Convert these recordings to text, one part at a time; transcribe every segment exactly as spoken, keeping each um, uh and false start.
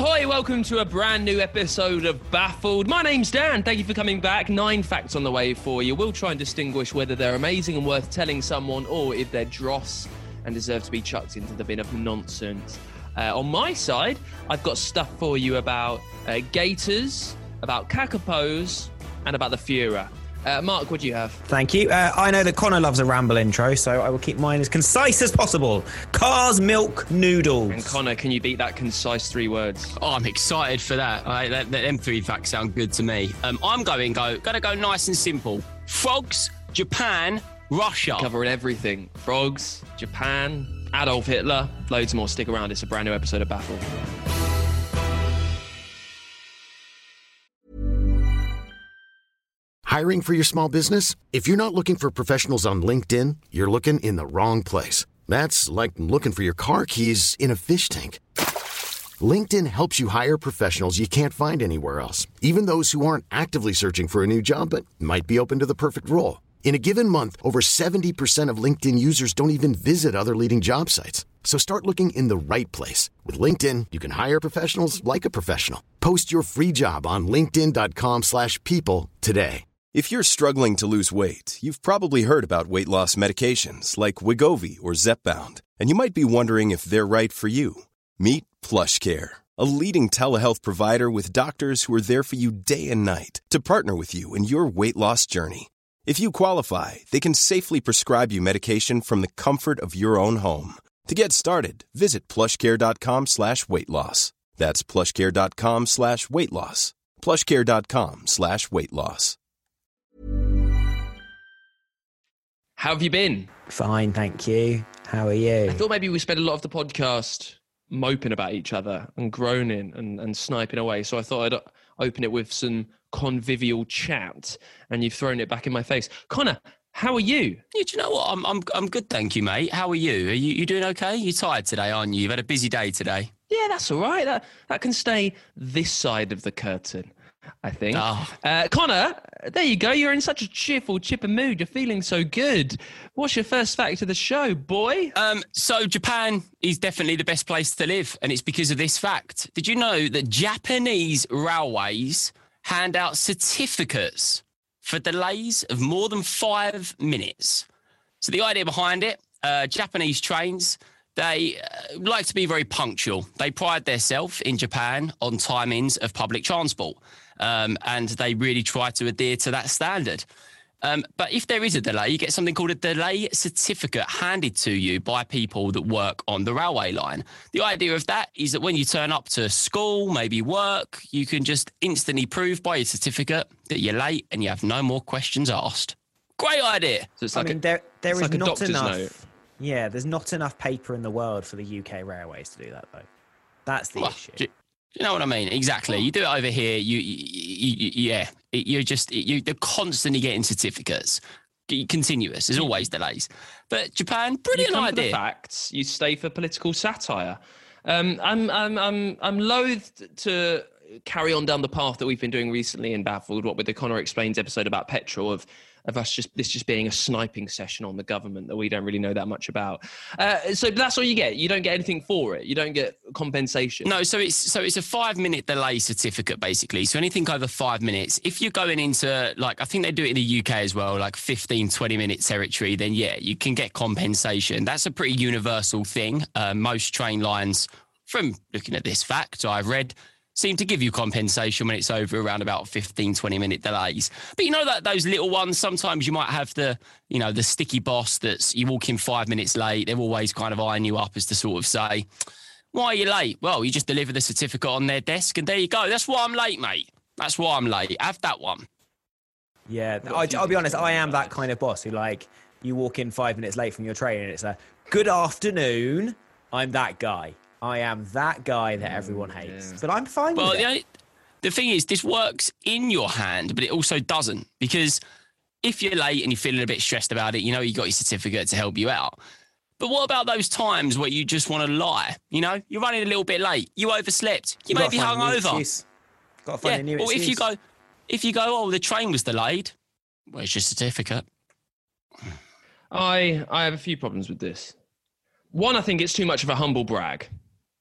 Ahoy, welcome to a brand new episode of Baffled. My name's Dan, thank you for coming back. Nine facts on the way for you. We'll try and distinguish whether they're amazing and worth telling someone or if they're dross and deserve to be chucked into the bin of nonsense. Uh, on my side, I've got stuff for you about uh, gators, about kakapos, and about the Führer. Uh, Mark, what do you have? Thank you. Uh, I know that Connor loves a ramble intro, so I will keep mine as concise as possible. Cars, milk, noodles. And Connor, can you beat that concise three words? Oh, I'm excited for that. I, that, that them three facts sound good to me. Um, I'm going go going to go nice and simple. Frogs, Japan, Russia. Covering everything. Frogs, Japan, Adolf Hitler, loads more. Stick around. It's a brand new episode of Baffled. Hiring for your small business? If you're not looking for professionals on LinkedIn, you're looking in the wrong place. That's like looking for your car keys in a fish tank. LinkedIn helps you hire professionals you can't find anywhere else, even those who aren't actively searching for a new job but might be open to the perfect role. In a given month, over seventy percent of LinkedIn users don't even visit other leading job sites. So start looking in the right place. With LinkedIn, you can hire professionals like a professional. Post your free job on linkedin.com slash people today. If you're struggling to lose weight, you've probably heard about weight loss medications like Wegovy or Zepbound, and you might be wondering if they're right for you. Meet PlushCare, a leading telehealth provider with doctors who are there for you day and night to partner with you in your weight loss journey. If you qualify, they can safely prescribe you medication from the comfort of your own home. To get started, visit plushcare.com slash weight loss. That's plushcare.com slash weight loss. plushcare.com slash weight loss. How have you been? Fine, thank you. How are you? I thought maybe we spent a lot of the podcast moping about each other and groaning and, and sniping away. So I thought I'd open it with some convivial chat, and you've thrown it back in my face. Connor, how are you? Yeah, do you know what? I'm I'm I'm good, thank you, mate. How are you? Are you you doing okay? You're tired today, aren't you? You've had a busy day today. Yeah, that's all right. That that can stay this side of the curtain, I think. Oh. Uh, Connor, there you go. You're in such a cheerful, chipper mood. You're feeling so good. What's your first fact of the show, boy? Um, so Japan is definitely the best place to live, and it's because of this fact. Did you know that Japanese railways hand out certificates for delays of more than five minutes? So the idea behind it, uh, Japanese trains, they uh, like to be very punctual. They pride themselves in Japan on timings of public transport. Um, and they really try to adhere to that standard. Um, but if there is a delay, you get something called a delay certificate handed to you by people that work on the railway line. The idea of that is that when you turn up to school, maybe work, you can just instantly prove by your certificate that you're late and you have no more questions asked. Great idea. So it's I like mean, a, there there is like a not doctor's enough. note. Yeah, there's not enough paper in the world for the U K railways to do that, though. That's the Well, issue. do, do you know what I mean? Exactly. You do it over here. You, you, you, you yeah. You're just you. They're constantly getting certificates. Continuous. There's always delays. But Japan, brilliant you come idea. For the facts. You stay for political satire. Um, I'm I'm I'm I'm loath to carry on down the path that we've been doing recently in Baffled. What with the Connor Explains episode about petrol of. of us just this just being a sniping session on the government that we don't really know that much about. Uh, so that's all you get. You don't get anything for it. You don't get compensation. No, so it's so it's a five minute delay certificate basically. So anything over five minutes, if you're going into like I think they do it in the U K as well, like fifteen, twenty minute territory, then yeah, you can get compensation. That's a pretty universal thing. Uh, most train lines, from looking at this fact I've read, seem to give you compensation when it's over around about fifteen, twenty minute delays. But you know that those little ones, sometimes you might have the, you know, the sticky boss that's you walk in five minutes late. They're always kind of eyeing you up as to sort of say, why are you late? Well, you just deliver the certificate on their desk and there you go. That's why I'm late, mate. That's why I'm late. Have that one. Yeah, I, I'll be honest, I am that kind of boss who, like, you walk in five minutes late from your train and it's a, good afternoon. I'm that guy. I am that guy that everyone hates. Yeah. But I'm fine Well, with the, it. only, the thing is, this works in your hand, but it also doesn't. Because if you're late and you're feeling a bit stressed about it, you know you got your certificate to help you out. But what about those times where you just want to lie? You know, you're running a little bit late. You overslept. You may be hungover. Got to find Yeah. a new Or excuse. if you go, if you go, oh, the train was delayed. Where's your certificate? I I have a few problems with this. One, I think it's too much of a humble brag.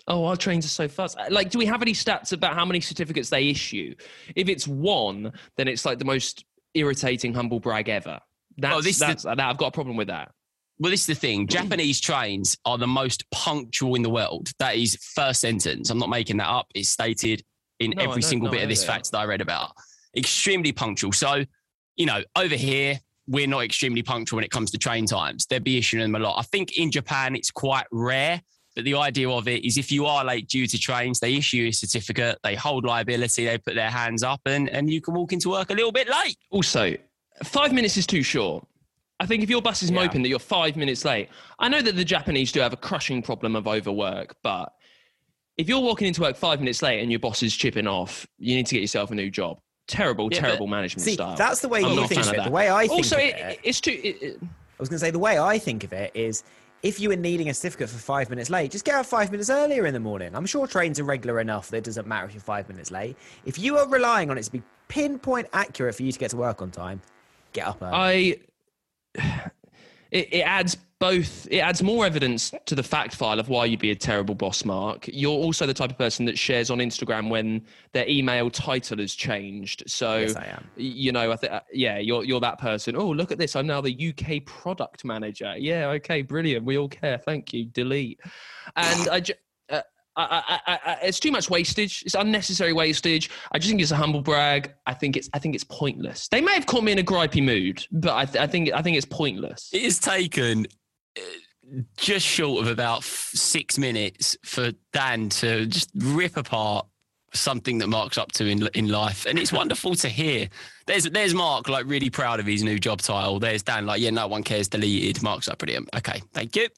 Oh, our trains are so fast. Like, do we have any stats about how many certificates they issue? If it's one, then it's like the most irritating humble brag ever. That's, well, this that's the, I've got a problem with that. Well, this is the thing. Japanese trains are the most punctual in the world. That is first sentence. I'm not making that up. It's stated in No, every I single know, bit I of this know. fact that I read about. Extremely punctual. So, you know, over here, we're not extremely punctual when it comes to train times. They'd be issuing them a lot. I think in Japan, it's quite rare. But the idea of it is if you are late due to trains, they issue a certificate, they hold liability, they put their hands up, and, and you can walk into work a little bit late. Also, five minutes is too short. I think if your bus is Yeah. moping that you're five minutes late, I know that the Japanese do have a crushing problem of overwork, but if you're walking into work five minutes late and your boss is chipping off, you need to get yourself a new job. Terrible, Yeah, terrible but- management See, style. that's the way I'm you not a think fan of of it. The that. way I think also, of it, it, it's too... It, it, I was going to say, the way I think of it is if you were needing a certificate for five minutes late, just get out five minutes earlier in the morning. I'm sure trains are regular enough that it doesn't matter if you're five minutes late. If you are relying on it to be pinpoint accurate for you to get to work on time, get up early. I... It, it adds both, it adds more evidence to the fact file of why you'd be a terrible boss, Mark. You're also the type of person that shares on Instagram when their email title has changed. So, Yes, I am. you know, I think, yeah, you're, you're that person. Oh, look at this. I'm now the U K product manager. Yeah. Okay. Brilliant. We all care. Thank you. Delete. And I, ju- uh, I, I, I, it's too much wastage. It's unnecessary wastage. I just think it's a humble brag. I think it's, I think it's pointless. They may have caught me in a gripey mood, but I, th- I think, I think it's pointless. It has taken uh, just short of about f- six minutes for Dan to just rip apart something that Mark's up to in in life, and it's wonderful to hear. There's there's Mark like really proud of his new job title. There's Dan like, yeah, no one cares, deleted. Mark's like, brilliant. Okay, thank you.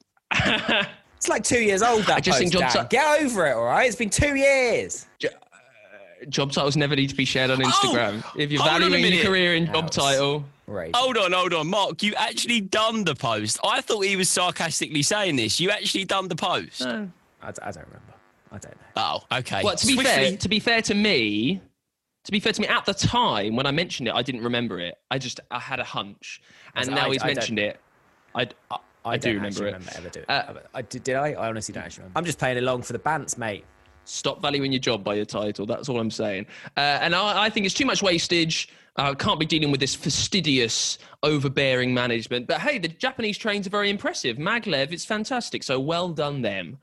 It's like two years old, that I just post, think job Dan. ti- Get over it, all right? It's been two years. Job titles never need to be shared on Instagram. Oh, if you're hold on a valuing your minute. career in job House. title, Right. Hold on, hold on, Mark. You actually done the post. I thought he was sarcastically saying this. You actually done the post. I, I don't remember. I don't know. Oh, okay. well, to be Swiftly- fair, to be fair to me, to be fair to me, at the time when I mentioned it, I didn't remember it. I just I had a hunch, and I- now I- he's I don't- mentioned it. I I, I do don't remember actually it. remember ever doing Uh, it. I, did, did I? I honestly don't actually remember. I'm just playing along for the bants, mate. Stop valuing your job by your title. That's all I'm saying. Uh, and I, I think it's too much wastage. Uh, can't be dealing with this fastidious, overbearing management. But hey, the Japanese trains are very impressive. Maglev, it's fantastic. So well done them.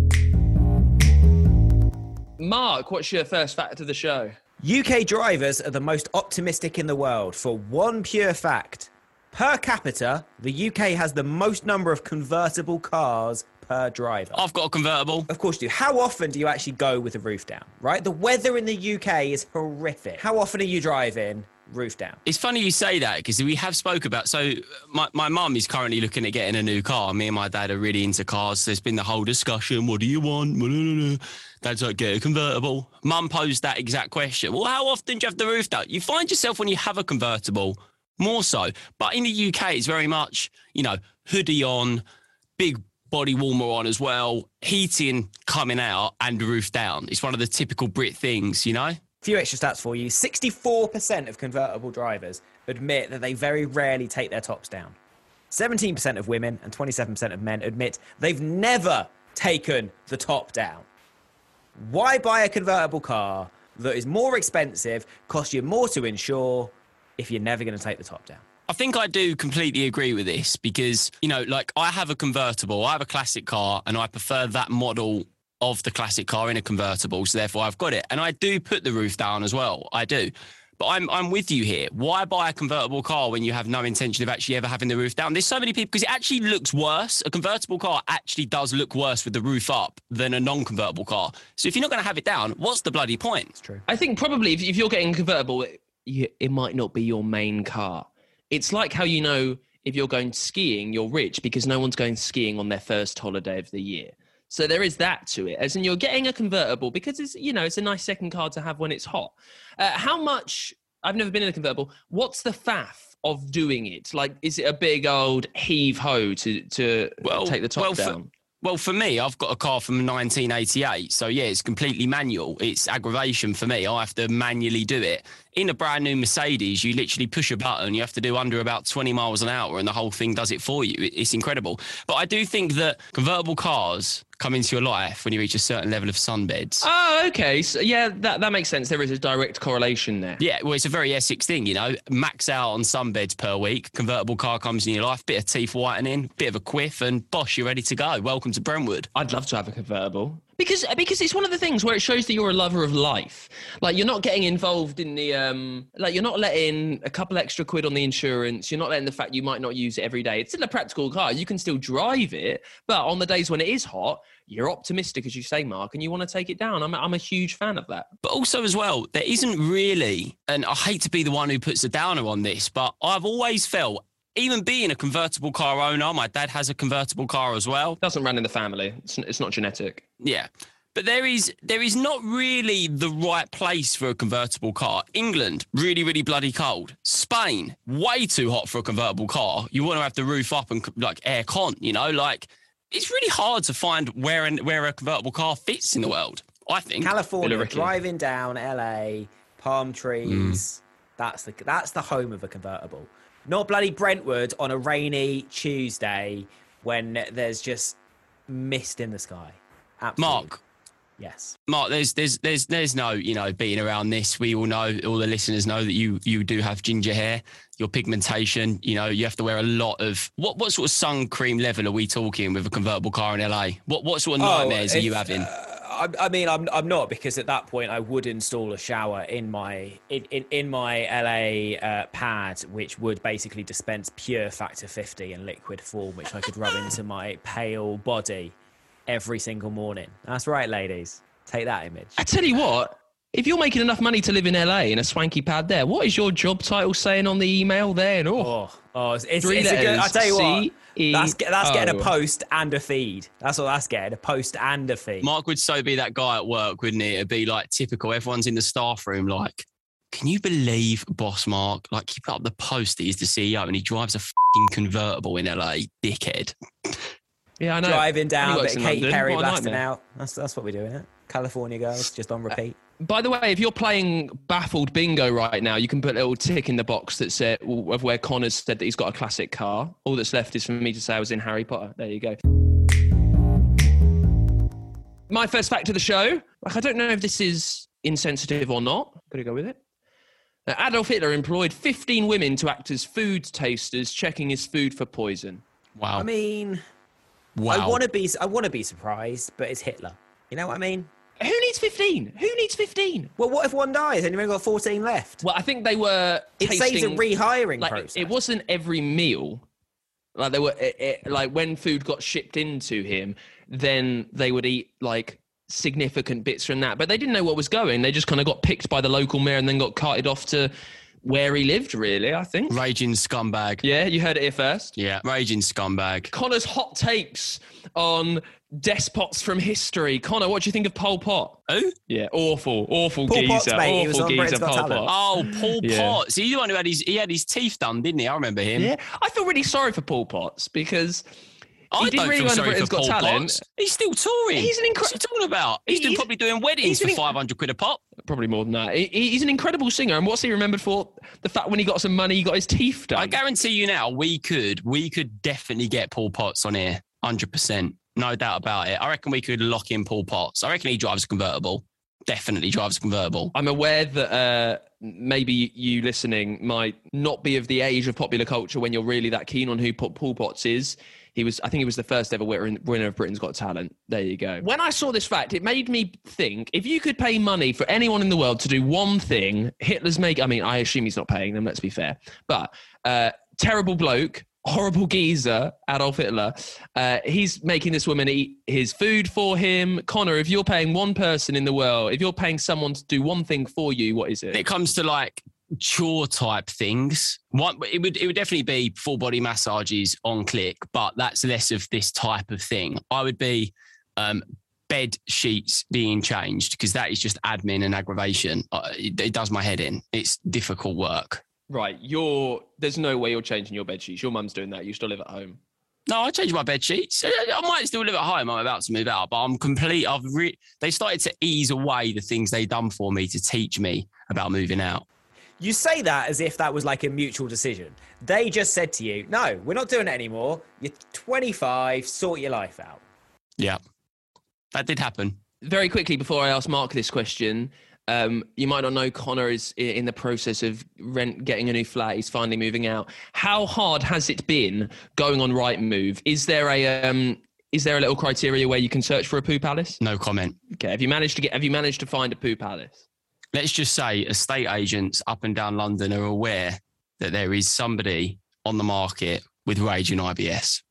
Mark, what's your first fact of the show? U K drivers are the most optimistic in the world for one pure fact. Per capita, the U K has the most number of convertible cars per driver. I've got a convertible. Of course you do. How often do you actually go with the roof down, right? The weather in the U K is horrific. How often are you driving roof down? It's funny you say that because we have spoke about. So my my mum is currently looking at getting a new car. Me and my dad are really into cars. There's been the whole discussion. What do you want? Dad's like, get a convertible. Mum posed that exact question. Well, how often do you have the roof down? You find yourself when you have a convertible more so. But in the U K, it's very much, you know, hoodie on, big body warmer on as well, heating coming out and roof down. It's one of the typical Brit things, you know? A few extra stats for you. sixty-four percent of convertible drivers admit that they very rarely take their tops down. seventeen percent of women and twenty-seven percent of men admit they've never taken the top down. Why buy a convertible car that is more expensive, costs you more to insure, if you're never going to take the top down? I think I do completely agree with this because, you know, like I have a convertible, I have a classic car and I prefer that model of the classic car in a convertible. So therefore I've got it. And I do put the roof down as well. I do. But I'm I'm with you here. Why buy a convertible car when you have no intention of actually ever having the roof down? There's so many people because it actually looks worse. A convertible car actually does look worse with the roof up than a non-convertible car. So if you're not going to have it down, what's the bloody point? It's true. I think probably if, if you're getting a convertible, it, you- it might not be your main car. It's like how you know if you're going skiing, you're rich because no one's going skiing on their first holiday of the year. So there is that to it. As in you're getting a convertible because it's, you know, it's a nice second car to have when it's hot. Uh, how much, I've never been in a convertible. What's the faff of doing it? Like, is it a big old heave ho to, to Well, take the top well, for- down? Well, for me, I've got a car from nineteen eighty-eight. So, yeah, it's completely manual. It's aggravation for me. I have to manually do it. In a brand new Mercedes, you literally push a button. You have to do under about twenty miles an hour and the whole thing does it for you. It's incredible. But I do think that convertible cars come into your life when you reach a certain level of sunbeds. Oh, okay. So, yeah, that, that makes sense. There is a direct correlation there. Yeah, well, it's a very Essex thing, you know. Max out on sunbeds per week. Convertible car comes in your life. Bit of teeth whitening, bit of a quiff, and bosh, you're ready to go. Welcome to Brentwood. I'd love to have a convertible. Because because it's one of the things where it shows that you're a lover of life. Like, you're not getting involved in the, um, like, you're not letting a couple extra quid on the insurance. You're not letting the fact you might not use it every day. It's still a practical car. You can still drive it. But on the days when it is hot, you're optimistic, as you say, Mark, and you want to take it down. I'm, I'm a huge fan of that. But also as well, there isn't really, and I hate to be the one who puts a downer on this, but I've always felt, even being a convertible car owner, my dad has a convertible car as well. Doesn't run in the family. It's, it's not genetic. Yeah. But there is there is not really the right place for a convertible car. England, really, really bloody cold. Spain, way too hot for a convertible car. You want to have the roof up and like air con, you know, like it's really hard to find where an, where a convertible car fits in the world, I think. California, driving down L A, palm trees. Mm. That's the that's the home of a convertible. Not bloody Brentwood on a rainy Tuesday when there's just mist in the sky. Absolutely. Mark. Yes. Mark, there's there's there's there's no, you know, beating around this. We all know, all the listeners know that you you do have ginger hair, your pigmentation, you know, you have to wear a lot of what what sort of sun cream level are we talking with a convertible car in L A? What what sort of nightmares oh, are you having? Uh, I, I mean, I'm I'm not, because at that point I would install a shower in my in, in, in my L A uh, pad, which would basically dispense pure Factor fifty in liquid form, which I could rub into my pale body every single morning. That's right, ladies. Take that image. I tell you what, if you're making enough money to live in L A in a swanky pad there, what is your job title saying on the email there? Oh, oh, oh it's, it's, Three it's a good. I tell you what, C E that's that's O. getting a post and a feed. That's what that's getting, a post and a feed. Mark would so be that guy at work, wouldn't he? It'd be like typical. Everyone's in the staff room like, can you believe Boss Mark? Like, he put up the post that he's the C E O and he drives a fucking convertible in L A, dickhead. Yeah, I know. Driving down, bit of Katy Perry What a blasting nightmare. out. That's that's what we're doing, it? California girls, just on repeat. By the way, if you're playing Baffled Bingo right now, you can put a little tick in the box that said of where Connor's said that he's got a classic car. All that's left is for me to say I was in Harry Potter. There you go. My first fact of the show. Like, I don't know if this is insensitive or not. Gotta go with it. Now, Adolf Hitler employed fifteen women to act as food tasters, checking his food for poison. Wow. I mean, wow. I want to be I want to be surprised, but it's Hitler. You know what I mean? Who needs fifteen? Who needs fifteen? Well, what if one dies and you've only got fourteen left? Well, I think they were It tasting, saves a rehiring like, process. It wasn't every meal. Like, they were it, it, like when food got shipped into him, then they would eat like significant bits from that. But they didn't know what was going. They just kind of got picked by the local mayor and then got carted off to where he lived, really, I think. Raging scumbag. Yeah, you heard it here first. Yeah, raging scumbag. Connor's hot takes on despots from history. Connor, what do you think of Pol Pot? Who? Yeah, awful, awful Pol geezer. Pot's mate, he was awful on geezer, Britain's Got Pol Talent. Pot. Oh, Paul Yeah. Potts. He's the one who had his, he had his teeth done, didn't he? I remember him. Yeah, I feel really sorry for Pol Potts because I he did don't really feel well in sorry Britain's for Got Paul Talent. Potts. He's still touring. He's an incre- What's he talking about? He's, doing, He's- probably doing weddings he's for an- five hundred quid a pop. Probably more than that. He, he's an incredible singer, and what's he remembered for? The fact when he got some money, he got his teeth done. I guarantee you now, we could, we could definitely get Paul Potts on here, one hundred percent. No doubt about it. I reckon we could lock in Paul Potts. I reckon he drives a convertible. Definitely drives a convertible. I'm aware that uh, maybe you listening might not be of the age of popular culture when you're really that keen on who Paul Potts is. He was, I think he was the first ever winner of Britain's Got Talent. There you go. When I saw this fact, it made me think, if you could pay money for anyone in the world to do one thing, Hitler's make, I mean, I assume he's not paying them, let's be fair. But uh, terrible bloke, horrible geezer, Adolf Hitler, uh, he's making this woman eat his food for him. Connor, if you're paying one person in the world, if you're paying someone to do one thing for you, what is it? When it comes to like chore type things, one, it would it would definitely be full body massages on click, but that's less of this type of thing. I would be um, bed sheets being changed, because that is just admin and aggravation. Uh, it, it does my head in. It's difficult work. Right, you're, there's no way you're changing your bed sheets. Your mum's doing that. You still live at home. No, I changed my bed sheets. I might still live at home. I'm about to move out, but I'm complete. I've re- they started to ease away the things they done for me to teach me about moving out. You say that as if that was like a mutual decision. They just said to you, no, we're not doing it anymore. You're twenty-five, sort your life out. Yeah. That did happen. Very quickly, before I ask Mark this question, um, you might not know Connor is i- in the process of rent getting a new flat. He's finally moving out. How hard has it been going on Rightmove? Is there a um, is there a little criteria where you can search for a poo palace? No comment. Okay. Have you managed to get? Have you managed to find a poo palace? Let's just say estate agents up and down London are aware that there is somebody on the market with raging I B S.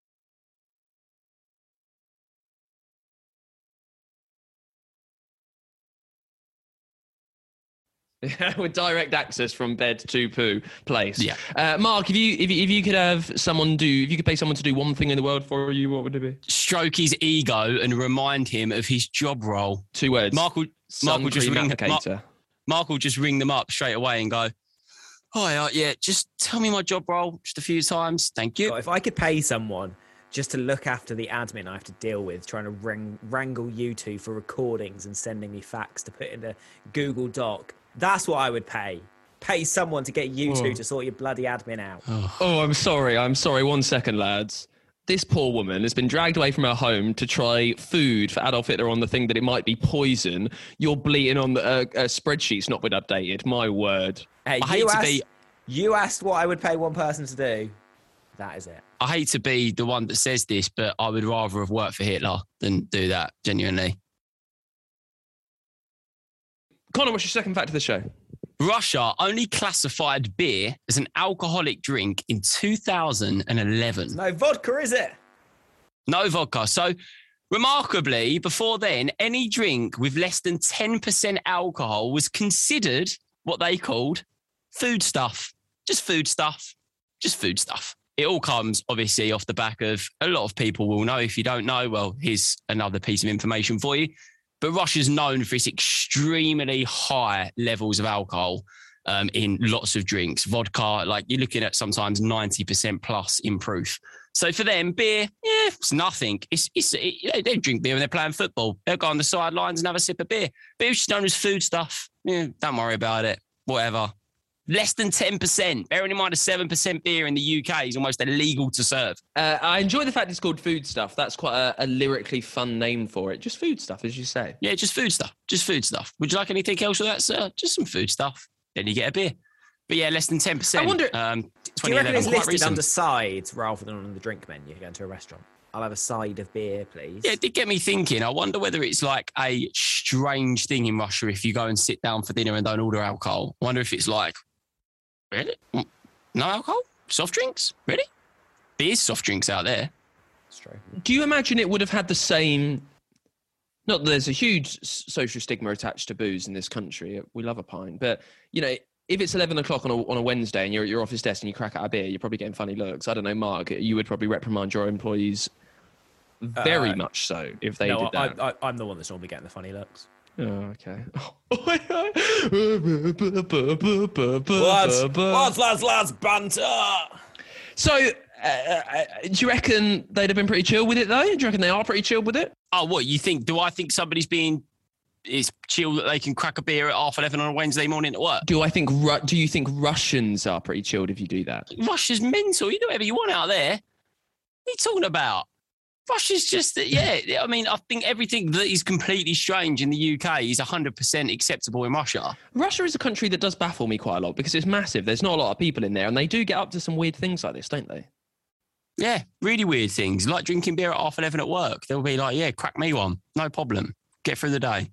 With direct access from bed to poo place. Yeah. Uh, Mark, if you, if you if you could have someone do, if you could pay someone to do one thing in the world for you, what would it be? Stroke his ego and remind him of his job role. Two words. Mark will, Mark will just Sun ring cream Mark, applicator. Mark will just ring them up straight away and go, "Hi, uh, yeah, just tell me my job role just a few times, thank you." God, if I could pay someone just to look after the admin I have to deal with, trying to wring, wrangle you two for recordings and sending me facts to put in a Google Doc, that's what I would pay. Pay someone to get you two Oh. to sort your bloody admin out. Oh, I'm sorry. I'm sorry. One second, lads. This poor woman has been dragged away from her home to try food for Adolf Hitler on the thing that it might be poison. You're bleating on the uh, uh, spreadsheet's not been updated. My word. Hey, I hate you to asked, be- you asked what I would pay one person to do. That is it. I hate to be the one that says this, but I would rather have worked for Hitler than do that, genuinely. Connor, what's your second fact of the show? Russia only classified beer as an alcoholic drink in two thousand eleven. No vodka, is it? No vodka. So, remarkably, before then, any drink with less than ten percent alcohol was considered what they called food stuff. Just food stuff. Just food stuff. It all comes, obviously, off the back of a lot of people will know. If you don't know, well, here's another piece of information for you. But Russia's known for its extremely high levels of alcohol um, in lots of drinks. Vodka, like you're looking at sometimes ninety percent plus in proof. So for them, beer, yeah, it's nothing. It's, it's it, you know, they drink beer when they're playing football. They'll go on the sidelines and have a sip of beer. Beer's just known as food stuff. Yeah, don't worry about it. Whatever. Less than ten percent. Bearing in mind a seven percent beer in the U K is almost illegal to serve. Uh, I enjoy the fact it's called food stuff. That's quite a, a lyrically fun name for it. Just food stuff, as you say. Yeah, just food stuff. Just food stuff. Would you like anything else with that, sir? Just some food stuff. Then you get a beer. But yeah, less than ten percent. I wonder- Um, Do you reckon it's quite listed recent. under sides rather than on the drink menu going to a restaurant? I'll have a side of beer, please. Yeah, it did get me thinking. I wonder whether it's like a strange thing in Russia if you go and sit down for dinner and don't order alcohol. I wonder if it's like, really? Mm, no alcohol? Soft drinks? Really? There's soft drinks out there. That's true. Do you imagine it would have had the same? Not that there's a huge s- social stigma attached to booze in this country. We love a pint, but you know, if it's eleven o'clock on a on a Wednesday and you're at your office desk and you crack out a beer, you're probably getting funny looks. I don't know, Mark. You would probably reprimand your employees very Uh, much so if they no, did that. I, I, I'm the one that's normally getting the funny looks. Oh, okay. Lads, lads, lads, lads, banter! So, uh, uh, do you reckon they'd have been pretty chill with it, though? Do you reckon they are pretty chill with it? Oh, what, you think, do I think somebody's being is chill that they can crack a beer at half eleven on a Wednesday morning at work? Do I think? Ru- do you think Russians are pretty chilled if you do that? Russia's mental. You do whatever you want out there. What are you talking about? Russia's just, yeah, I mean, I think everything that is completely strange in the U K is one hundred percent acceptable in Russia. Russia is a country that does baffle me quite a lot because it's massive. There's not a lot of people in there, and they do get up to some weird things like this, don't they? Yeah, really weird things, like drinking beer at half eleven at work. They'll be like, yeah, crack me one. No problem. Get through the day.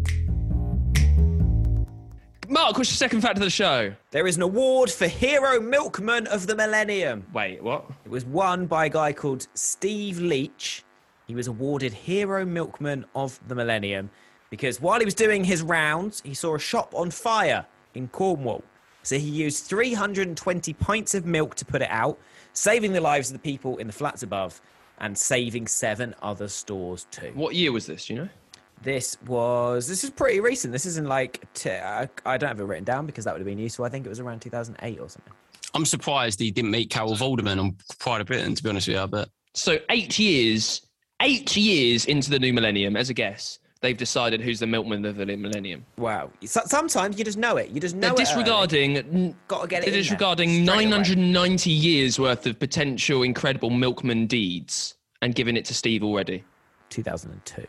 Mark, what's your second fact of the show? There is an award for Hero Milkman of the Millennium. Wait, what? It was won by a guy called Steve Leach. He was awarded Hero Milkman of the Millennium because while he was doing his rounds, he saw a shop on fire in Cornwall. So he used three hundred twenty pints of milk to put it out, saving the lives of the people in the flats above and saving seven other stores too. What year was this, do you know? This was, this is pretty recent. This isn't like, t- I I don't have it written down because that would have been useful. I think it was around two thousand eight or something. I'm surprised he didn't meet Carol Vorderman on Pride of Britain, to be honest with you, but So eight years, eight years into the new millennium, as a guess, they've decided who's the milkman of the millennium. Wow. So, sometimes you just know it. You just know They're it. disregarding, n- Gotta get it they're in there disregarding straight away. nine hundred ninety years worth of potential incredible milkman deeds and giving it to Steve already. two thousand two.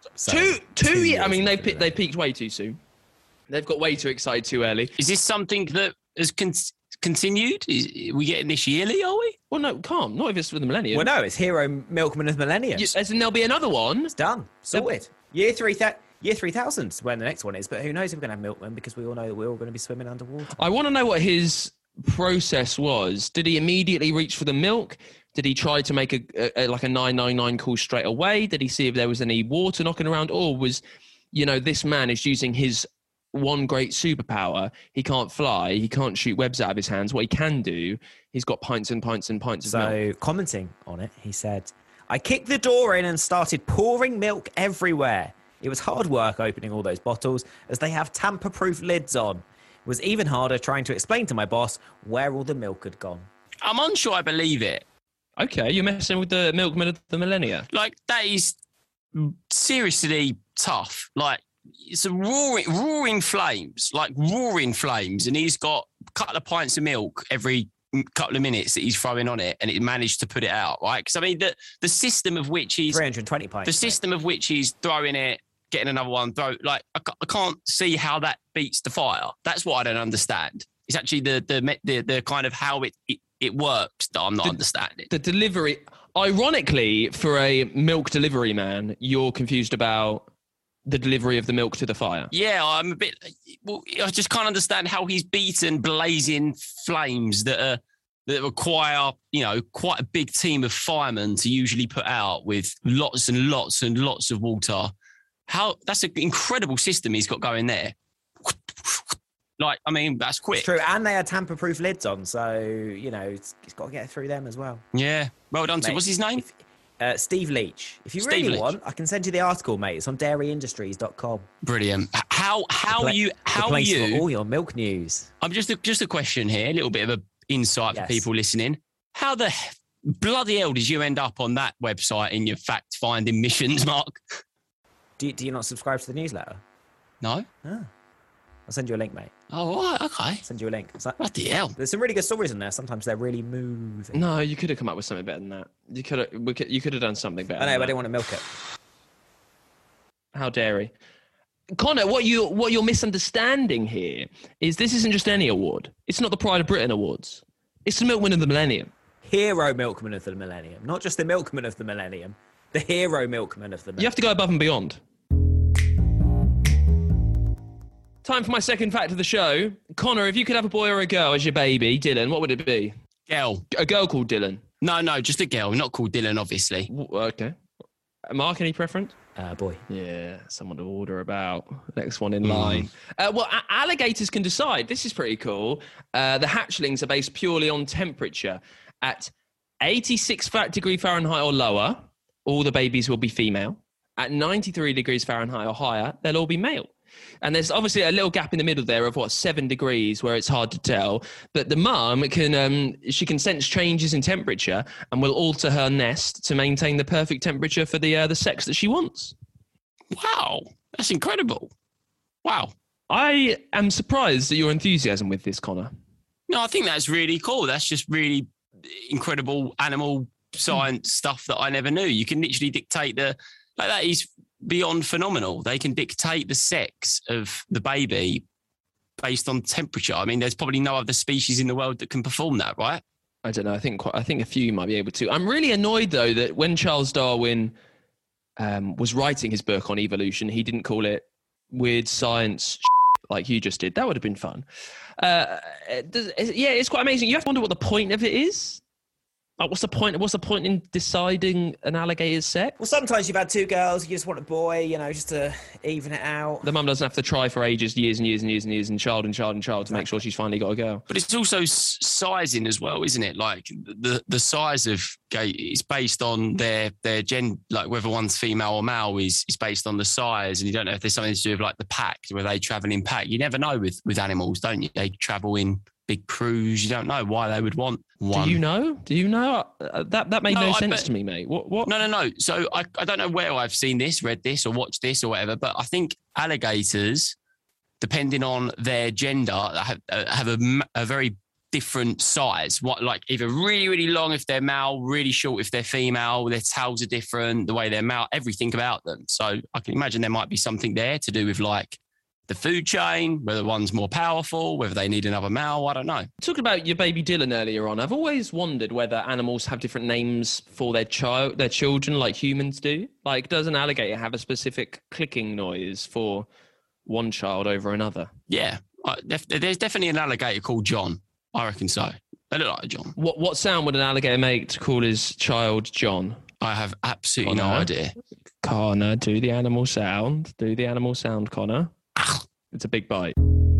So, two, two, two years. I years mean, they after pe- that. they peaked way too soon. They've got way too excited too early. Is this something that has con- continued? Is, are we getting this yearly, are we? Well, no, can't. Not if it's for the millennium. Well, no, it's Hero Milkman of the Millennium. You, as in there'll be another one. It's done. Sorted. Year three th- year three thousand is when the next one is, but who knows if we're going to have Milkman, because we all know that we're all going to be swimming underwater. I want to know what his process was. Did he immediately reach for the milk? Did he try to make a, a, a like a nine nine nine call straight away? Did he see if there was any water knocking around? Or was, you know, this man is using his one great superpower. He can't fly. He can't shoot webs out of his hands. What he can do, he's got pints and pints and pints of So, milk. commenting on it, he said, I kicked the door in and started pouring milk everywhere. It was hard work opening all those bottles, as they have tamper-proof lids on. It was even harder trying to explain to my boss where all the milk had gone. I'm unsure I believe it. Okay, you're messing with the milkman of the millennia. Like, that is seriously tough. Like, it's a roaring, roaring flames, like roaring flames. And he's got a couple of pints of milk every couple of minutes that he's throwing on it, and he managed to put it out, right? Because, I mean, the, the system of which he's... three hundred twenty pints. The system of which he's throwing it, getting another one, throw... Like, I, I can't see how that beats the fire. That's what I don't understand. It's actually the the the, the kind of how it, it, it works that I'm not The- understanding. The delivery... Ironically, for a milk delivery man, you're confused about the delivery of the milk to the fire. Yeah, I'm a bit... Well, I just can't understand how he's beaten blazing flames that are... that require, you know, quite a big team of firemen to usually put out with lots and lots and lots of water. How that's an incredible system he's got going there. Like, I mean, that's quick. It's true, and they had tamper-proof lids on, so, you know, it's, it's got to get through them as well. Yeah, well done to. Mate, What's his name? if- uh, Steve Leach. If you Steve really Leach. want, I can send you the article, mate. It's on dairy industries dot com. Brilliant. H- How how Pla- you the how are place for you? all your milk news. I'm just a, just a question here, a little bit of a insight Yes. for people listening. How the h- bloody hell did you end up on that website in your fact finding missions, Mark? Do you, do you not subscribe to the newsletter? No. Ah. I'll send you a link, mate. Oh, all right, okay. I'll send you a link. It's like- Bloody hell. there's some really good stories in there. Sometimes they're really moving. No, you could have come up with something better than that. You could have, we could, you could have done something better. I know, than but I that. didn't want to milk it. How dare he? Connor, what you what you're misunderstanding here is this isn't just any award. It's not the Pride of Britain Awards. It's the Milkman of the Millennium. Hero Milkman of the Millennium. Not just the Milkman of the Millennium. The Hero Milkman of the Millennium. You have to go above and beyond. Time for my second fact of the show. Connor, if you could have a boy or a girl as your baby, Dylan, what would it be? Girl. A girl called Dylan. No, no, just a girl, not called Dylan, obviously. W- Okay. Mark, any preference? Uh, boy. Yeah, someone to order about. Next one in line. Uh, well, a- alligators can decide. This is pretty cool. Uh, the hatchlings are based purely on temperature. At eighty-six degree Fahrenheit or lower, all the babies will be female. At ninety-three degrees Fahrenheit or higher, they'll all be male. And there's obviously a little gap in the middle there of what, seven degrees where it's hard to tell. But the mum can, um, she can sense changes in temperature and will alter her nest to maintain the perfect temperature for the uh, the sex that she wants. Wow, that's incredible. Wow. I am surprised at your enthusiasm with this, Connor. No, I think that's really cool. That's just really incredible animal science stuff that I never knew. You can literally dictate the, like that is beyond phenomenal. They can dictate the sex of the baby based on temperature. I mean, there's probably no other species in the world that can perform that, right? I don't know. I think quite, I think a few might be able to. I'm really annoyed though that when Charles Darwin um, was writing his book on evolution, he didn't call it weird science like you just did. That would have been fun. Uh, does, yeah, it's quite amazing. You have to wonder what the point of it is. Like, what's the point? What's the point in deciding an alligator's sex? Well, sometimes you've had two girls, you just want a boy, you know, just to even it out. The mum doesn't have to try for ages, years and years and years and years, and child and child and child to make sure she's finally got a girl. But it's also s- sizing as well, isn't it? Like the the size of gay is based on their their gen, like whether one's female or male is is based on the size, and you don't know if there's something to do with like the pack, where they travel in pack. You never know with with animals, don't you? They travel in big crews. You don't know why they would want one. Do you know? Do you know? Uh, that that made no, No, I sense bet- to me, mate. What? What? No, no, no. So I, I don't know where I've seen this, read this, or watched this, or whatever. But I think alligators, depending on their gender, have, uh, have a, m- a very different size. What, like either really, really long if they're male, really short if they're female. Their tails are different, the way they're male, everything about them. So I can imagine there might be something there to do with like the food chain, whether one's more powerful, whether they need another male, I don't know. Talking about your baby Dylan earlier on, I've always wondered whether animals have different names for their child, their children, like humans do. Like, does an alligator have a specific clicking noise for one child over another? Yeah, uh, def- there's definitely an alligator called John. I reckon so. They look like a John. What what sound would an alligator make to call his child John? I have absolutely Connor. no idea. Connor, do the animal sound. Do the animal sound, Connor. It's a big bite.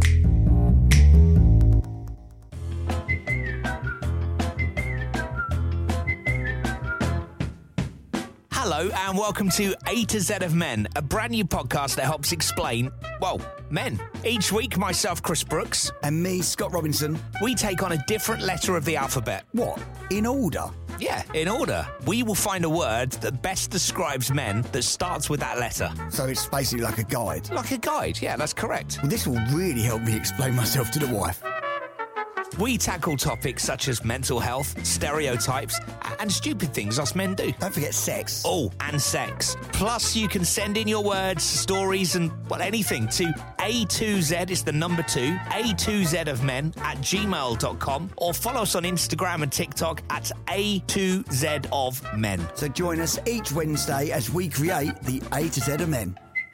Hello and welcome to A to Z of Men, a brand new podcast that helps explain, well, men. Each week, myself, Chris Brooks, and me, Scott Robinson, we take on a different letter of the alphabet. What? In order? Yeah, in order. We will find a word that best describes men that starts with that letter. So it's basically like a guide? Like a guide, yeah, that's correct. Well, this will really help me explain myself to the wife. We tackle topics such as mental health, stereotypes, and stupid things us men do. Don't forget sex. Oh, and sex. Plus, you can send in your words, stories, and, well, anything to A two Z is the number two, A two Z of men at gmail dot com, or follow us on Instagram and TikTok at A two Z of men. So join us each Wednesday as we create the A to Z of men.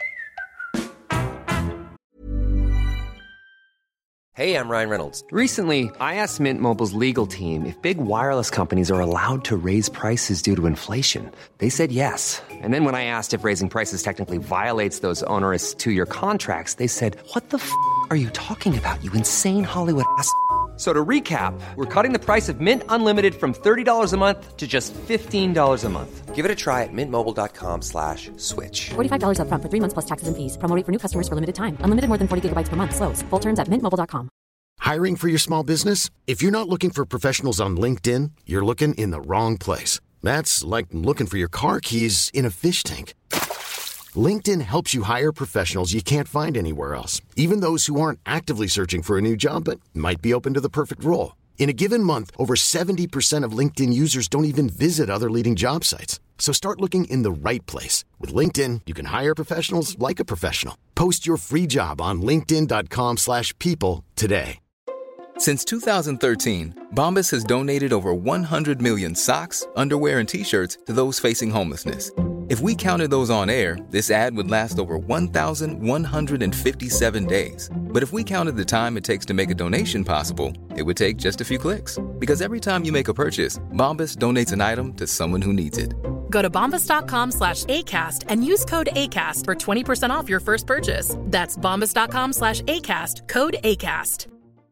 Hey, I'm Ryan Reynolds. Recently, I asked Mint Mobile's legal team if big wireless companies are allowed to raise prices due to inflation. They said yes. And then when I asked if raising prices technically violates those onerous two-year contracts, they said, what the f*** are you talking about, you insane Hollywood ass f- So to recap, we're cutting the price of Mint Unlimited from thirty dollars a month to just fifteen dollars a month. Give it a try at mintmobile.com slash switch. forty-five dollars up front for three months plus taxes and fees. Promo rate for new customers for limited time. Unlimited more than forty gigabytes per month. Slows full terms at mint mobile dot com. Hiring for your small business? If you're not looking for professionals on LinkedIn, you're looking in the wrong place. That's like looking for your car keys in a fish tank. LinkedIn helps you hire professionals you can't find anywhere else, even those who aren't actively searching for a new job but might be open to the perfect role. In a given month, over seventy percent of LinkedIn users don't even visit other leading job sites. So start looking in the right place. With LinkedIn, you can hire professionals like a professional. Post your free job on linkedin.com slash people today. Since two thousand thirteen, Bombas has donated over one hundred million socks, underwear, and T-shirts to those facing homelessness. If we counted those on air, this ad would last over one thousand one hundred fifty-seven days. But if we counted the time it takes to make a donation possible, it would take just a few clicks. Because every time you make a purchase, Bombas donates an item to someone who needs it. Go to bombas.com slash ACAST and use code ACAST for twenty percent off your first purchase. That's bombas.com slash ACAST, code ACAST.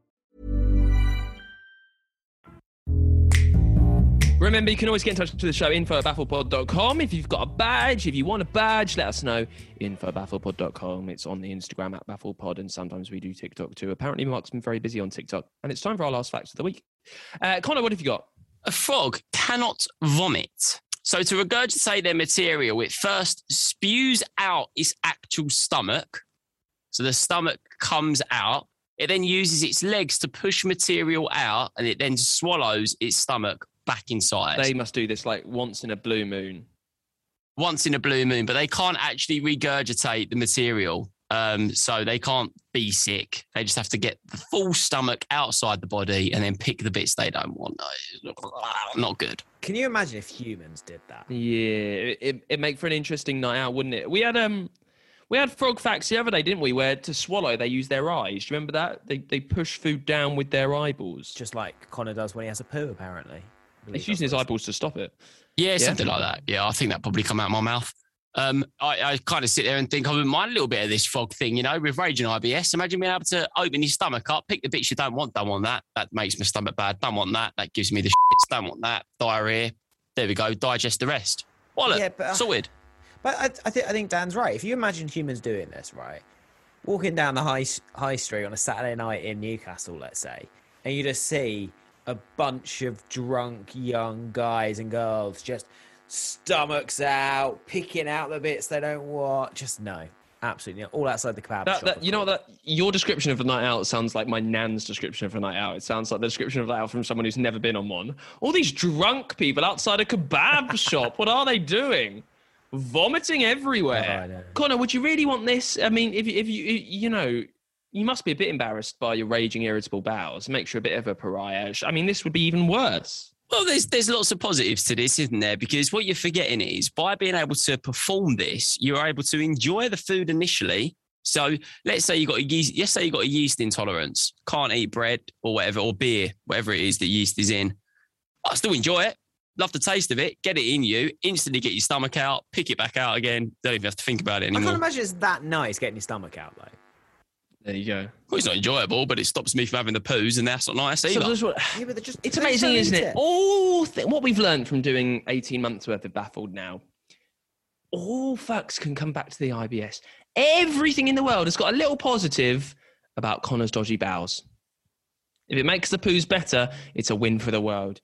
Remember, you can always get in touch with the show, info at bafflepod dot com. If you've got a badge, if you want a badge, let us know. info at bafflepod dot com. It's on the Instagram at bafflepod, and sometimes we do TikTok too. Apparently, Mark's been very busy on TikTok. And it's time for our last facts of the week. Uh, Connor, what have you got? A frog cannot vomit. So to regurgitate their material, it first spews out its actual stomach. So the stomach comes out. It then uses its legs to push material out, and it then swallows its stomach back inside. They must do this like once in a blue moon. Once in a blue moon, but they can't actually regurgitate the material. Um, so they can't be sick. They just have to get the full stomach outside the body and then pick the bits they don't want. Not good. Can you imagine if humans did that? Yeah, it it make for an interesting night out, wouldn't it? We had um, we had frog facts the other day, didn't we? Where to swallow they use their eyes. Do you remember that? They they push food down with their eyeballs, just like Connor does when he has a poo. Apparently, he's using his eyeballs to stop it. Yeah, yeah, something like that. Yeah, I think that probably come out of my mouth. Um, I, I kind of sit there and think I wouldn't mind a little bit of this frog thing, you know, with rage and I B S. Imagine being able to open your stomach up, pick the bits you don't want, don't want that. That makes my stomach bad. Don't want that. That gives me the shits. Don't want that. Diarrhea. There we go. Digest the rest. Wallet. Yeah, but, uh, sorted. But I, I, think, I think Dan's right. If you imagine humans doing this, right, walking down the high, high street on a Saturday night in Newcastle, let's say, and you just see a bunch of drunk young guys and girls just stomachs out, picking out the bits they don't want. Just no. Absolutely. All outside the kebab That, shop. that, you know what? That your description of a night out sounds like my nan's description of a night out. It sounds like the description of a night out from someone who's never been on one. All these drunk people outside a kebab shop. What are they doing? Vomiting everywhere. Oh, Connor, would you really want this? I mean, if if you you know, you must be a bit embarrassed by your raging, irritable bowels. Makes you a bit of a pariah. I mean, this would be even worse. Well, there's there's lots of positives to this, isn't there? Because what you're forgetting is by being able to perform this, you're able to enjoy the food initially. So let's say you got a yeast, let's say you got a yeast intolerance, can't eat bread or whatever, or beer, whatever it is that yeast is in. I still enjoy it. Love the taste of it. Get it in you. Instantly get your stomach out. Pick it back out again. Don't even have to think about it anymore. I can't imagine it's that nice getting your stomach out, though. There you go. Well, it's not enjoyable, but it stops me from having the poos, and that's not nice either. So what, yeah, but just, it's amazing, isn't it? it? All th- what we've learned from doing eighteen months worth of Baffled now, all facts can come back to the I B S. Everything in the world has got a little positive about Connor's dodgy bowels. If it makes the poos better, it's a win for the world.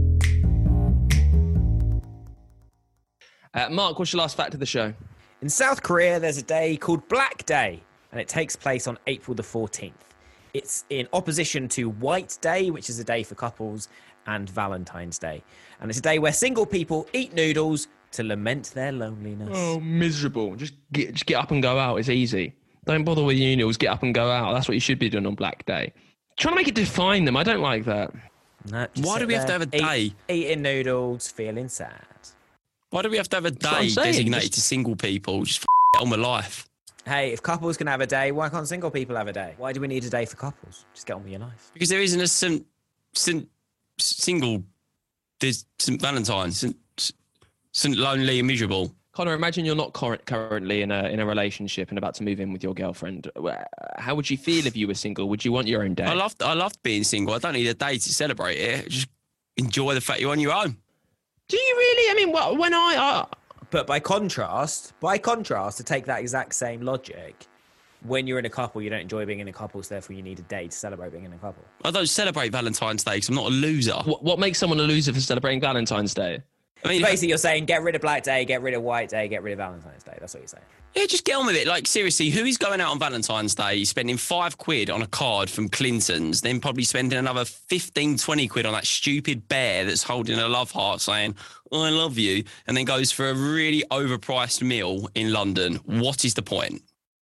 Uh, Mark, what's your last fact of the show? In South Korea, there's a day called Black Day, and it takes place on April the fourteenth. It's in opposition to White Day, which is a day for couples, and Valentine's Day. And it's a day where single people eat noodles to lament their loneliness. Oh, miserable. Just get, just get up and go out. It's easy. Don't bother with your noodles. Get up and go out. That's what you should be doing on Black Day. Trying to make it define them. I don't like that. No, Why do we have to have a day? Eat, eating noodles, feeling sad. Why do we have to have a day designated just... to single people? Just f- it on my life. Hey, if couples can have a day, why can't single people have a day? Why do we need a day for couples? Just get on with your life. Because there isn't a sim, sim, single, there's Saint Valentine, Saint, Saint Lonely and Miserable. Connor, imagine you're not cor- currently in a in a relationship and about to move in with your girlfriend. How would you feel if you were single? Would you want your own day? I loved, I loved being single. I don't need a day to celebrate it. Just enjoy the fact you're on your own. Do you really? I mean, when I... Uh... But by contrast, by contrast, to take that exact same logic, when you're in a couple, you don't enjoy being in a couple, so therefore you need a day to celebrate being in a couple. I don't celebrate Valentine's Day because I'm not a loser. What, what makes someone a loser for celebrating Valentine's Day? I mean, so basically, you're saying get rid of Black Day, get rid of White Day, get rid of Valentine's Day. That's what you're saying. Yeah, just get on with it. Like, seriously, who is going out on Valentine's Day, spending five quid on a card from Clinton's, then probably spending another fifteen, twenty quid on that stupid bear that's holding a love heart saying, oh, I love you, and then goes for a really overpriced meal in London? What is the point?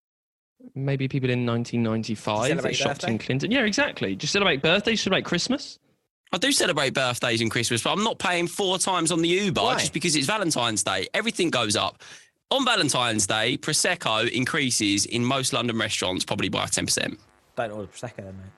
Maybe people in nineteen ninety-five that shopped in Clinton. Yeah, exactly. Just celebrate birthdays, celebrate Christmas. I do celebrate birthdays and Christmas, but I'm not paying four times on the Uber Why? just because it's Valentine's Day. Everything goes up. On Valentine's Day, Prosecco increases in most London restaurants probably by ten percent. Don't order Prosecco then, mate.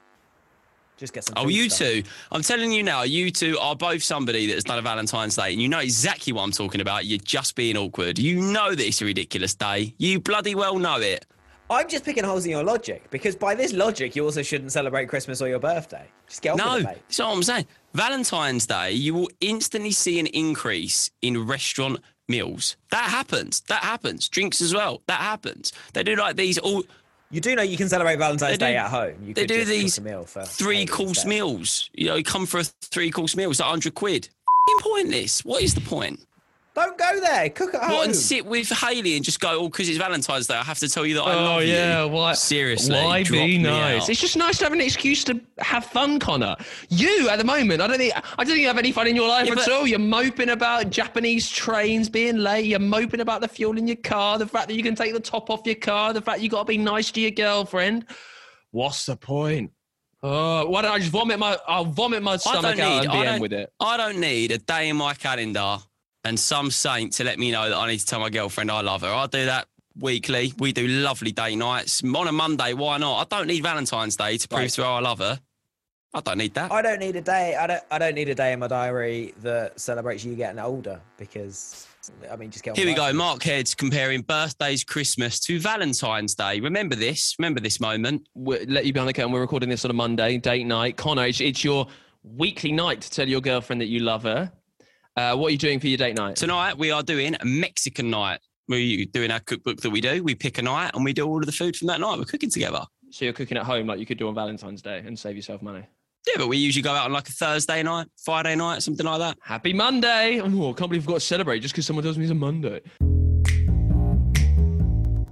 Just get some Oh, you stuff. two. I'm telling you now, you two are both somebody that's done a Valentine's Day, and you know exactly what I'm talking about. You're just being awkward. You know that it's a ridiculous day. You bloody well know it. I'm just picking holes in your logic, because by this logic, you also shouldn't celebrate Christmas or your birthday. Just get on no, with it, mate. That's what I'm saying. Valentine's Day, you will instantly see an increase in restaurant meals. That happens. That happens. Drinks as well. That happens. They do like these all... You do know you can celebrate Valentine's do, Day at home. You they could do just these cook a meal for three-course meals. You know, you come for a three-course meal, it's like one hundred quid. F***ing pointless. What is the point? Don't go there. Cook at home. What, and sit with Hayley and just go, oh, because it's Valentine's Day, I have to tell you that I oh, love yeah, you. Why, Seriously. Why be nice? Out. It's just nice to have an excuse to have fun, Connor. You, at the moment, I don't think I don't think you have any fun in your life yeah, at all. You're moping about Japanese trains being late. You're moping about the fuel in your car, the fact that you can take the top off your car, the fact you got to be nice to your girlfriend. What's the point? Oh, why don't I just vomit my... I'll vomit my stomach out and be in with it. I don't need a day in my calendar and some saint to let me know that I need to tell my girlfriend I love her. I do that weekly. We do lovely day nights. On a Monday, why not? I don't need Valentine's Day to prove right. to her I love her. I don't need that. I don't need a day. I don't. I don't need a day in my diary that celebrates you getting older, because I mean, just get on. Here we go. Mark Heads comparing birthdays, Christmas to Valentine's Day. Remember this. Remember this moment. We'll let you be on the curtain. We're recording this on a Monday date night. Connor, it's, it's your weekly night to tell your girlfriend that you love her. Uh, what are you doing for your date night? Tonight, we are doing a Mexican night. We're doing our cookbook that we do. We pick a night and we do all of the food from that night. We're cooking together. So you're cooking at home like you could do on Valentine's Day and save yourself money? Yeah, but we usually go out on like a Thursday night, Friday night, something like that. Happy Monday. Oh, I can't believe we've got to celebrate just because someone tells me it's a Monday.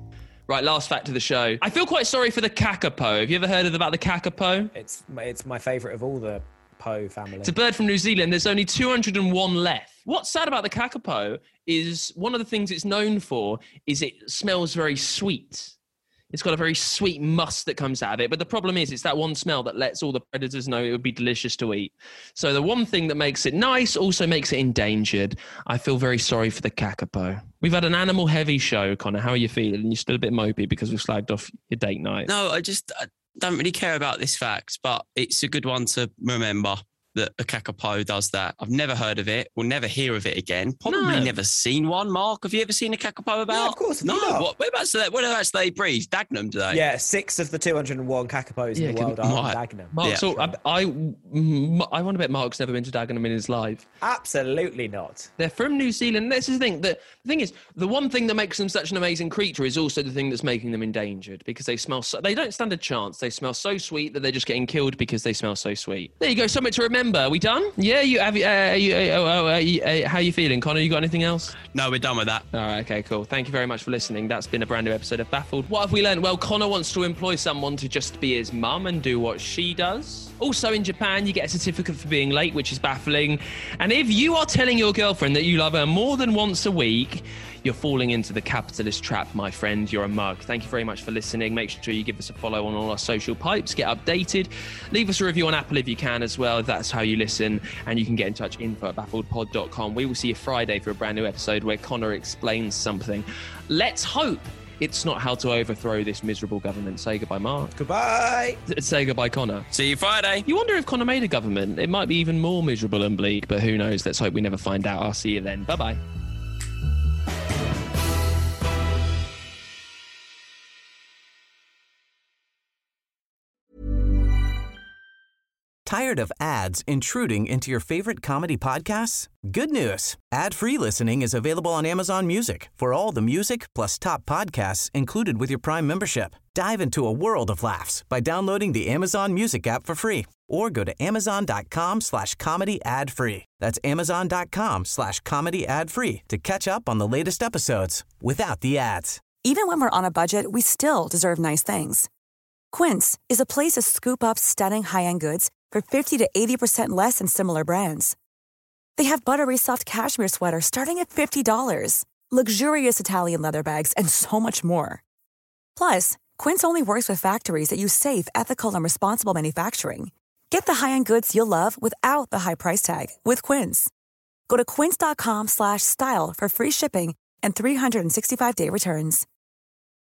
Right, last fact of the show. I feel quite sorry for the kakapo. Have you ever heard of, about the kakapo? It's it's my favourite of all the Poe family. It's a bird from New Zealand. There's only two hundred and one left. What's sad about the kakapo is one of the things it's known for is it smells very sweet. It's got a very sweet must that comes out of it. But the problem is it's that one smell that lets all the predators know it would be delicious to eat. So the one thing that makes it nice also makes it endangered. I feel very sorry for the kakapo. We've had an animal-heavy show, Connor. How are you feeling? You're still a bit mopey because we've slagged off your date night. No, I just I don't really care about this fact, but it's a good one to remember. That a kakapo does that. I've never heard of it. We'll never hear of it again. Probably No. never seen one. Mark, have you ever seen a kakapo about? Yeah, of course. No. No. What, whereabouts do they, whereabouts do they breed? Dagenham, do they? Yeah, six of the two hundred and one kakapos Yeah, in the can- world are in Right. Dagenham. Mark, Yeah. so I, I, mm, I want to bet Mark's never been to Dagenham in his life. Absolutely not. They're from New Zealand. This is the thing. The, the thing is, the one thing that makes them such an amazing creature is also the thing that's making them endangered because they smell so... They don't stand a chance. They smell so sweet that they're just getting killed because they smell so sweet. There you go. Something to remember. Are we done? Yeah, you have... Uh, you, uh, uh, uh, you, uh, how are you feeling, Connor? You got anything else? No, we're done with that. All right, okay, cool. Thank you very much for listening. That's been a brand new episode of Baffled. What have we learned? Well, Connor wants to employ someone to just be his mum and do what she does. Also, in Japan, you get a certificate for being late, which is baffling. And if you are telling your girlfriend that you love her more than once a week, you're falling into the capitalist trap, my friend. You're a mug. Thank you very much for listening. Make sure you give us a follow on all our social pipes. Get updated. Leave us a review on Apple if you can as well, if that's how you listen. And you can get in touch, info at baffled pod dot com. We will see you Friday for a brand new episode where Connor explains something. Let's hope it's not how to overthrow this miserable government. Say goodbye, Mark. Goodbye. Say goodbye, Connor. See you Friday. You wonder if Connor made a government. It might be even more miserable and bleak, but who knows? Let's hope we never find out. I'll see you then. Bye-bye. Tired of ads intruding into your favorite comedy podcasts? Good news. Ad-free listening is available on Amazon Music for all the music plus top podcasts included with your Prime membership. Dive into a world of laughs by downloading the Amazon Music app for free or go to amazon.com slash comedy ad free. That's amazon.com slash comedy ad free to catch up on the latest episodes without the ads. Even when we're on a budget, we still deserve nice things. Quince is a place to scoop up stunning high-end goods for fifty to eighty percent less than similar brands. They have buttery soft cashmere sweaters starting at fifty dollars, luxurious Italian leather bags, and so much more. Plus, Quince only works with factories that use safe, ethical, and responsible manufacturing. Get the high-end goods you'll love without the high price tag with Quince. Go to quince.com slash style for free shipping and three sixty-five day returns.